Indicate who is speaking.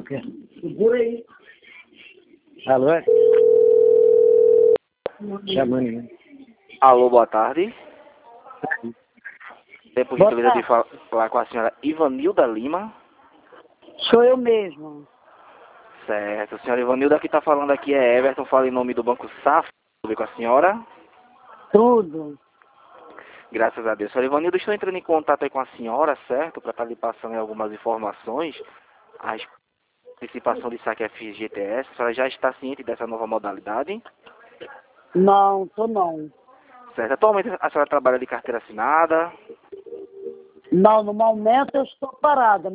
Speaker 1: quê? Segura aí. Alô? Chamando.
Speaker 2: Alô, boa tarde. Tem por
Speaker 1: Boa
Speaker 2: gentileza de
Speaker 1: tarde.
Speaker 2: falar com a senhora Ivanilda Lima.
Speaker 1: Sou eu mesmo.
Speaker 2: Certo. Senhora Ivanilda, que está falando aqui é Everton, fala em nome do Banco Safra. Tudo bem com a senhora?
Speaker 1: Tudo.
Speaker 2: Graças a Deus. Senhora Ivanilda, estou entrando em contato aí com a senhora, certo? Para estar lhe passando algumas informações. A participação de saque FGTS. A senhora já está ciente dessa nova modalidade?
Speaker 1: Não, tô não.
Speaker 2: Certo. Atualmente a senhora trabalha de carteira assinada?
Speaker 1: Não, no momento eu estou parada.